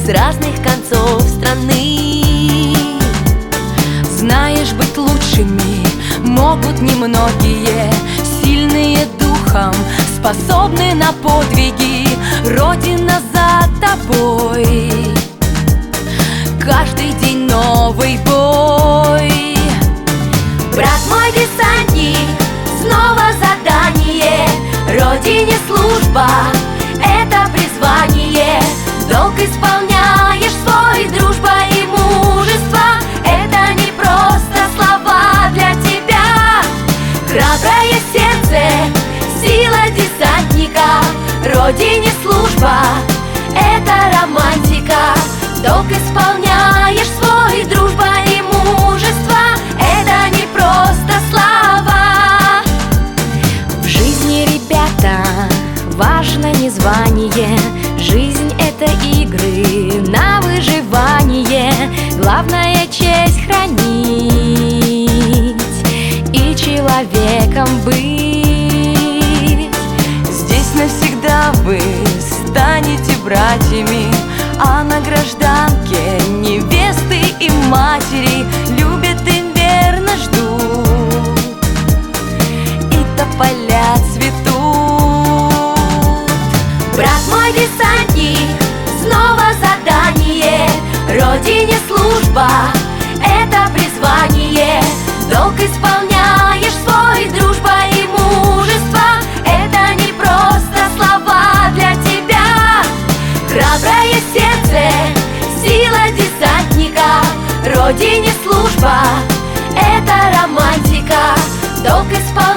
с разных концов страны. Знаешь, быть лучшими могут немногие, сильные духом, способны на подвиги. Родина за тобой, каждый день новый бой. Брат мой десантник, снова задание. Родине служба — это призвание. Долг исполняешь свой, дружба и мужество — это не просто слова для тебя. Храброе сердце, сила десантника. Родине служба — это романтика. Долг исполняешь свой, дружба и мужество — это не просто слова. В жизни, ребята, важно не звание. Жизнь — это игры на выживание. Главное — честь хранить и человеком быть. Здесь навсегда вы станете братьями, а на гражданке невесты и матери любят и верно ждут, и тополя цветут. Брат мой десантник, снова задание. Родине служба — это призвание. Долг исполняешь свой, дружба и мужество — это не просто слова для тебя. Храброе сердце, сила десантника. Родине служба — это романтика. Долг исполняешь